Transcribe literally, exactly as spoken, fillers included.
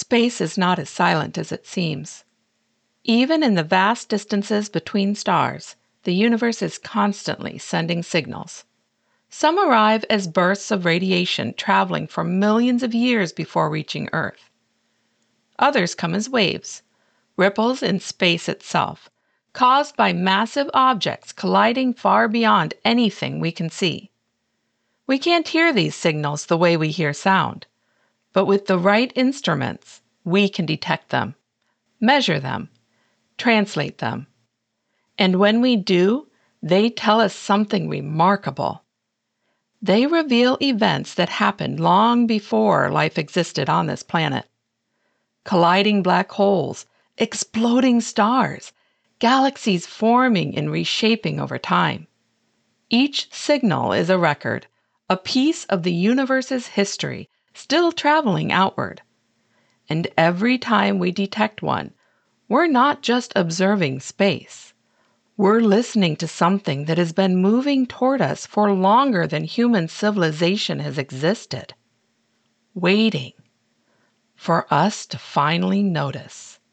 Space is not as silent as it seems. Even in the vast distances between stars, the universe is constantly sending signals. Some arrive as bursts of radiation traveling for millions of years before reaching Earth. Others come as waves, ripples in space itself, caused by massive objects colliding far beyond anything we can see. We can't hear these signals the way we hear sound, but with the right instruments, we can detect them, measure them, translate them. And when we do, they tell us something remarkable. They reveal events that happened long before life existed on this planet. Colliding black holes, exploding stars, galaxies forming and reshaping over time. Each signal is a record, a piece of the universe's history, still traveling outward. And every time we detect one, we're not just observing space. We're listening to something that has been moving toward us for longer than human civilization has existed. Waiting for us to finally notice.